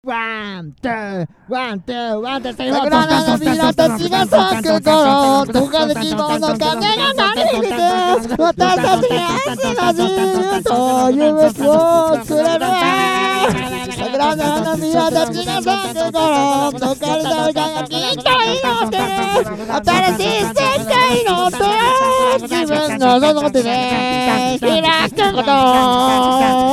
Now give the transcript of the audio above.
ワン、ツー、ワン、ツー、ワン、ツー、桜の花びらたちが咲く頃、どこかで希望の風が鳴り響く。私たちが明日の自由という服を作れるわ。桜の花びらたちが咲く頃、どこかで誰かがきっと祈ってる。新しい世界の手を自分のその手で開くこと。